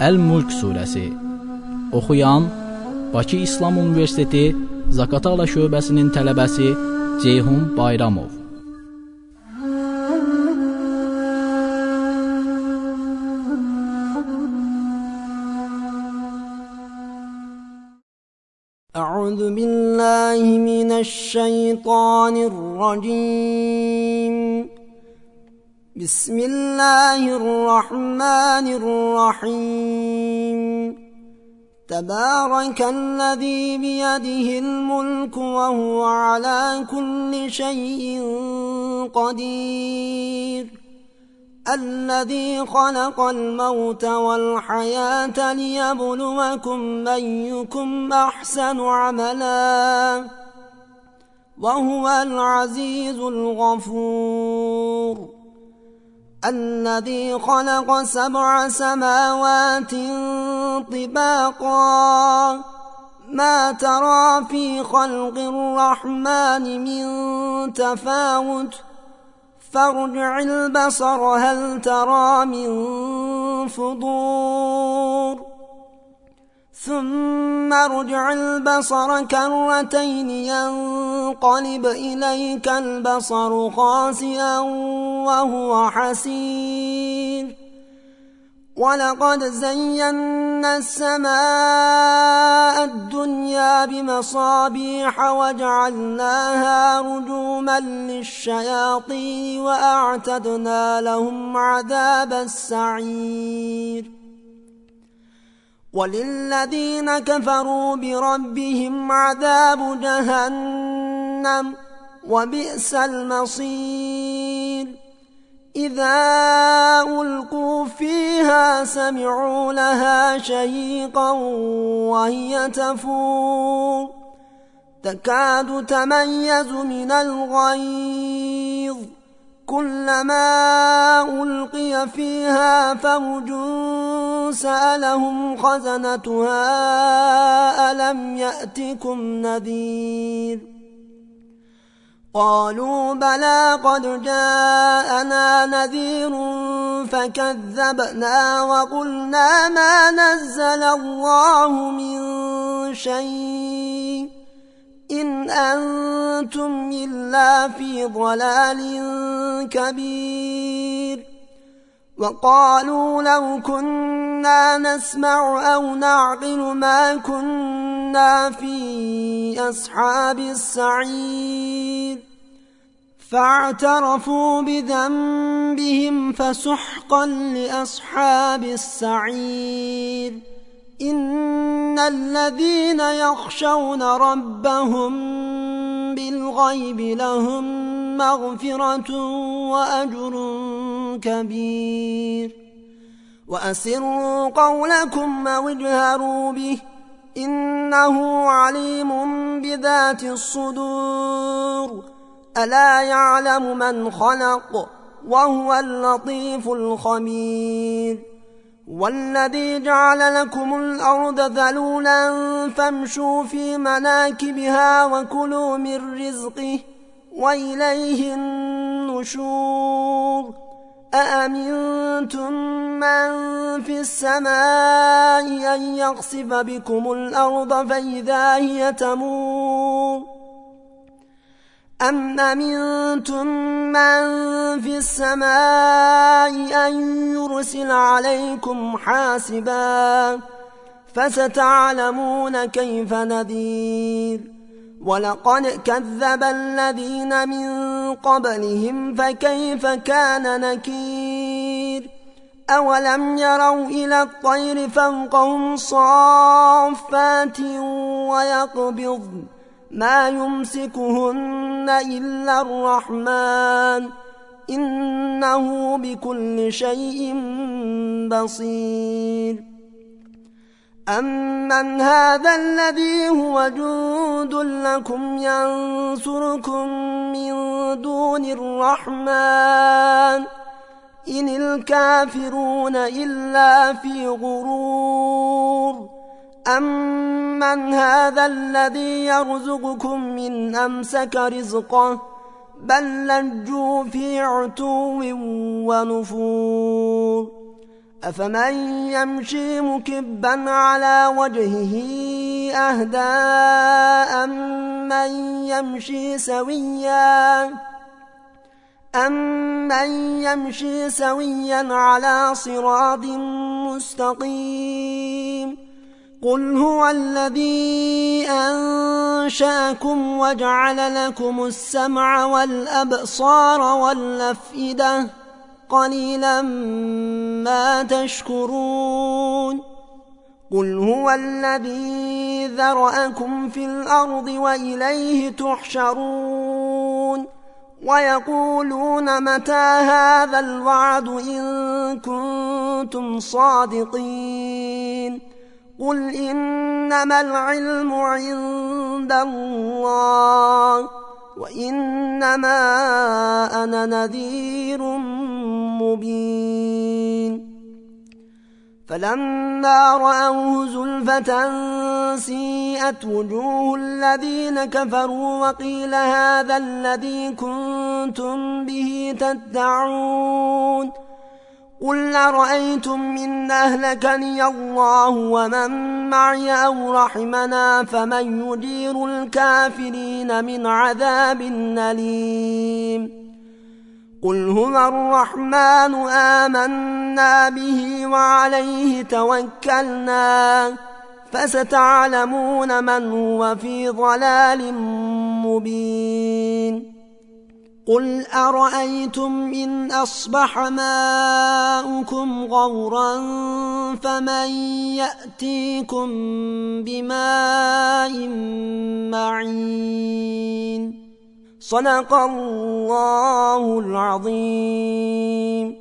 Əl-Mulk surəsi. Oxuyan Bakı İslam Universiteti Zaqatala şöbəsinin tələbəsi Ceyhun Bayramov. أعوذ بالله من الشيطان الرجيم. بسم الله الرحمن الرحيم. تبارك الذي بيده الملك وهو على كل شيء قدير. الذي خلق الموت والحياة ليبلوكم أيكم أحسن عملا وهو العزيز الغفور. الذي خلق 7 سماوات طباقا ما ترى في خلق الرحمن من تفاوت فارجع البصر هل ترى من فطور ثم ارجع البصر كرتين ينقلب إليك البصر خاسئا وهو حسير. ولقد زينا السماء الدنيا بمصابيح وجعلناها رجوما للشياطين وأعتدنا لهم عذاب السعير. وللذين كفروا بربهم عذاب جهنم وبئس المصير. إذا ألقوا فيها سمعوا لها شهيقا وهي تفور تكاد تميز من الغيظ كلما ألقي فيها فوج سألهم خزنتها ألم يأتكم نذير. قالوا بلى قد جاءنا نذير فكذبنا وقلنا ما نزل الله من شيء إن أنتم إلا في ضلال كبير. وقالوا لو كنا نسمع أو نعقل ما كنا في أصحاب السعير. فاعترفوا بذنبهم فسحقا لأصحاب السعير. إن الذين يخشون ربهم بالغيب لهم مغفرة وأجر كبير. وأسروا قولكم أو اجهروا به إنه عليم بذات الصدور. ألا يعلم من خلق وهو اللطيف الخبير. والذي جعل لكم الأرض ذلولا فامشوا في مناكبها وكلوا من رزقه وإليه النشور. أأمنتم من في السماء أن يخسف بكم الأرض فإذا هي تمور أم أمنتم من في السماء أن يرسل عليكم حاسبا فستعلمون كيف نذير. ولقد كذب الذين من قبلهم فكيف كان نكير. أولم يروا إلى الطير فوقهم صافات ويقبضن ما يمسكهن إلا الرحمن إنه بكل شيء بصير. أمن هذا الذي هو جند لكم ينصركم من دون الرحمن إن الكافرون إلا في غرور. أمن هذا الذي يرزقكم من أمسك رزقه بل لجوا في عتو ونفور. أفمن يمشي مكبا على وجهه أهدى أمن يمشي سويا على صراط مستقيم قل هو الذي أنشأكم وجعل لكم السمع والأبصار والأفئدة قليلا ما تشكرون قل هو الذي ذرأكم في الأرض وإليه تحشرون ويقولون متى هذا الوعد إن كنتم صادقين قل إنما العلم عند الله وإنما أنا نذير مبين فلما رأوه زلفة سيئت وجوه الذين كفروا وقيل هذا الذي كنتم به تدعون قل أرأيتم إن أهلكني الله ومن معي أو رحمنا فمن يجير الكافرين من عذاب أليم قل هو الرحمن آمنا به وعليه توكلنا فستعلمون من هو في ضلال مبين قل أرأيتم إن أصبح ماؤكم غورا فمن يأتيكم بماء معين صدق الله العظيم.